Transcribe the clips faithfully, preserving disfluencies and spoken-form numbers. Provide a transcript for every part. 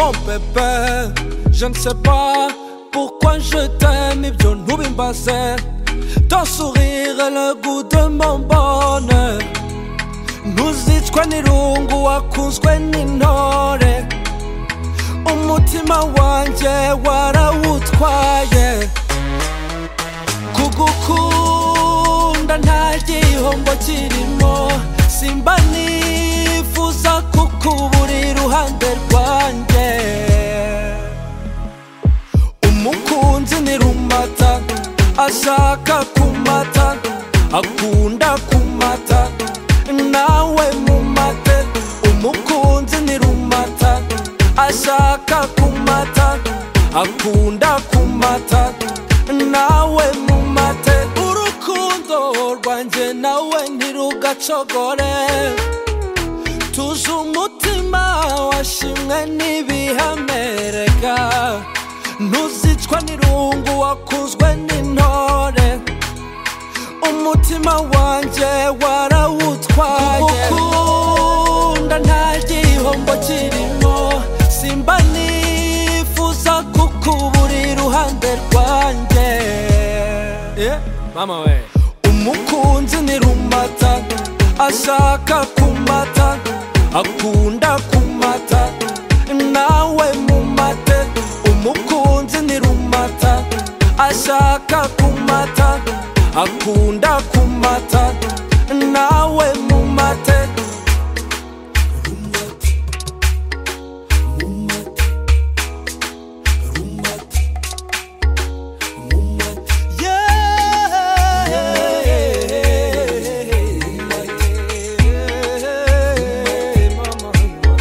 Mon bébé, je ne sais pas pourquoi je t'aime, ibyo ntubimbaze. Ton sourire est le goût de mon bonheur. Ntuzicwa n'irungu wakunzwe n'intore. Umutima wanje warawutwaye. Kugukunda nta gihombo kirimo. Simba nifuza kukubura iruhande rwanjye. Umukunzi ni rumata, ashaka kumata, akunda kumata, nawe mumate. Umukunzi ni rumata, ashaka kumata, akunda kumata, nawe mumate. Urukundo rwanjye nawe ntirugacogore. Tuje umutima washimwe n'ibihamereka. Ntuzicwa n'irungu wakunzwe n'intore. Umutima wanje warawutwaye. Kugukunda nta gihombo kirimo. Simba nifuza kukubura iruhande rwanjye. Yeah, mama we. Umukunzi ni rumata, ashaka kumata, akunda kumata, nawe mumate. Umukunzi ni rumata, ashaka kumata, akunda kumata, nawe mumate. Rumate, mumate, rumate, mumate. Yeah, mama.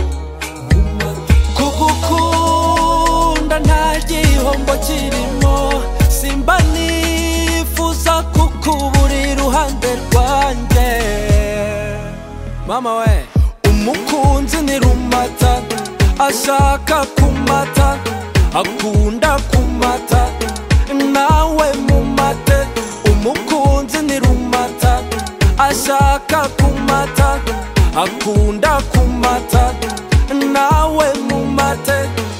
Kugukunda nta gihombo kirimo. Simba nifuza kukubura iruhande rwanjye. Mama we. Umukunzi ni rumata, ashaka kumata, akunda kumata, nawe mumate. Umukunzi ni rumata, ashaka kumata, akunda kumata, nawe mumate.